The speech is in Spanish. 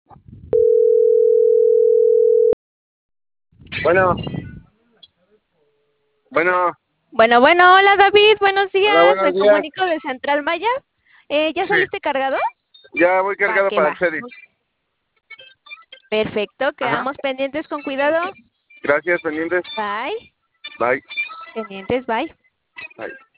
Bueno, bueno, Bueno, hola David, buenos hola, días. buenos Me días. comunico de Central Maya. ¿Ya Sí, saliste cargado? ya voy Va, cargado que para va. el Cedi. Perfecto, Ajá, quedamos pendientes con cuidado. gracias, pendientes. Bye. Bye, Pendientes, bye. bye.